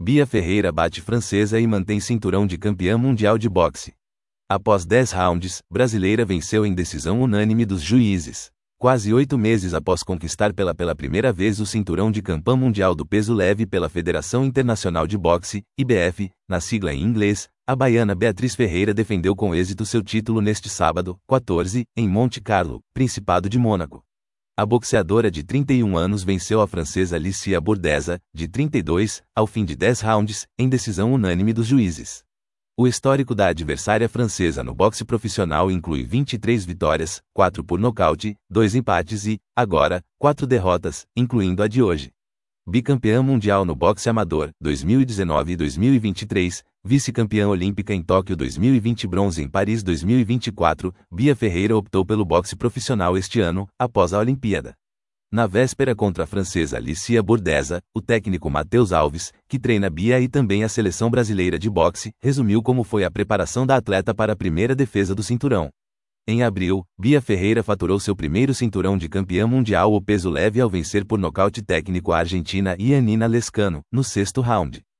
Bia Ferreira bate francesa e mantém cinturão de campeã mundial de boxe. Após 10 rounds, brasileira venceu em decisão unânime dos juízes. Quase 8 meses após conquistar pela primeira vez o cinturão de campeã mundial do peso leve pela Federação Internacional de Boxe, IBF, na sigla em inglês, a baiana Beatriz Ferreira defendeu com êxito seu título neste sábado, 14, em Monte Carlo, Principado de Mônaco. A boxeadora de 31 anos venceu a francesa Alicia Bordeza, de 32, ao fim de 10 rounds, em decisão unânime dos juízes. O histórico da adversária francesa no boxe profissional inclui 23 vitórias, 4 por nocaute, 2 empates e, agora, 4 derrotas, incluindo a de hoje. Bicampeã mundial no boxe amador, 2019 e 2023, vice-campeã olímpica em Tóquio 2020 e bronze em Paris 2024, Bia Ferreira optou pelo boxe profissional este ano, após a Olimpíada. Na véspera contra a francesa Alicia Bordeza, o técnico Matheus Alves, que treina Bia e também a seleção brasileira de boxe, resumiu como foi a preparação da atleta para a primeira defesa do cinturão. Em abril, Bia Ferreira faturou seu primeiro cinturão de campeã mundial o peso leve ao vencer por nocaute técnico a argentina Yanina Lescano, no 6º round.